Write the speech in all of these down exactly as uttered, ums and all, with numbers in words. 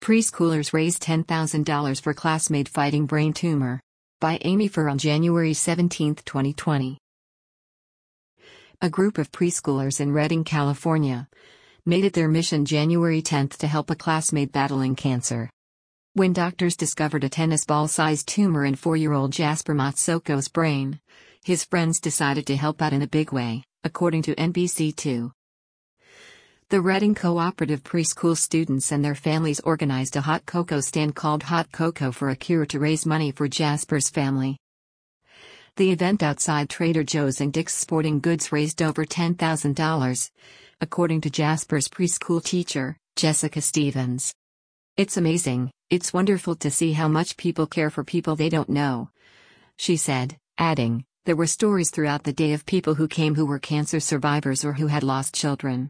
Preschoolers raise ten thousand dollars for classmate fighting brain tumor. By Amy Furr on January seventeenth, twenty twenty. A group of preschoolers in Redding, California, made it their mission January tenth to help a classmate battling cancer. When doctors discovered a tennis ball-sized tumor in four-year-old Jasper Matsoko's brain, his friends decided to help out in a big way, according to N B C two. The Redding Cooperative Preschool students and their families organized a hot cocoa stand called Hot Cocoa for a Cure to raise money for Jasper's family. The event outside Trader Joe's and Dick's Sporting Goods raised over ten thousand dollars, according to Jasper's preschool teacher, Jessica Stevens. "It's amazing, it's wonderful to see how much people care for people they don't know," she said, adding, "There were stories throughout the day of people who came who were cancer survivors or who had lost children."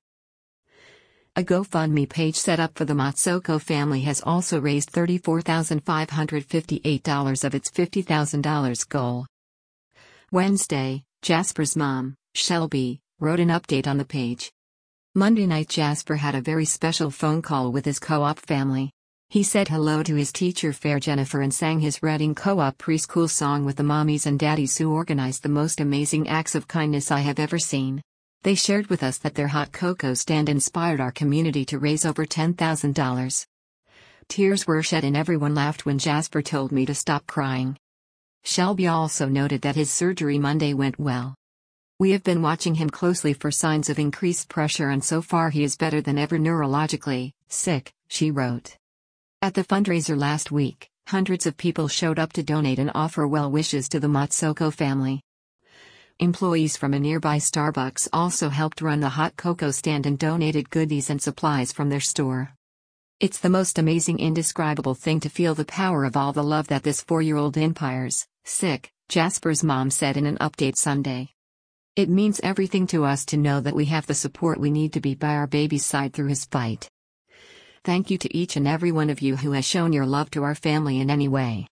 A GoFundMe page set up for the Matsoko family has also raised thirty-four thousand five hundred fifty-eight dollars of its fifty thousand dollars goal. Wednesday, Jasper's mom, Shelby, wrote an update on the page. Monday night Jasper had a very special phone call with his co-op family. He said hello to his teacher Fair Jennifer and sang his Redding Co-op preschool song with the mommies and daddies who organized the most amazing acts of kindness I have ever seen. They shared with us that their hot cocoa stand inspired our community to raise over ten thousand dollars. Tears were shed and everyone laughed when Jasper told me to stop crying. Shelby also noted that his surgery Monday went well. "We have been watching him closely for signs of increased pressure and so far he is better than ever neurologically sick," she wrote. At the fundraiser last week, hundreds of people showed up to donate and offer well wishes to the Matsoko family. Employees from a nearby Starbucks also helped run the hot cocoa stand and donated goodies and supplies from their store. "It's the most amazing, indescribable thing to feel the power of all the love that this four-year-old inspires," sick, Jasper's mom said in an update Sunday. "It means everything to us to know that we have the support we need to be by our baby's side through his fight. Thank you to each and every one of you who has shown your love to our family in any way.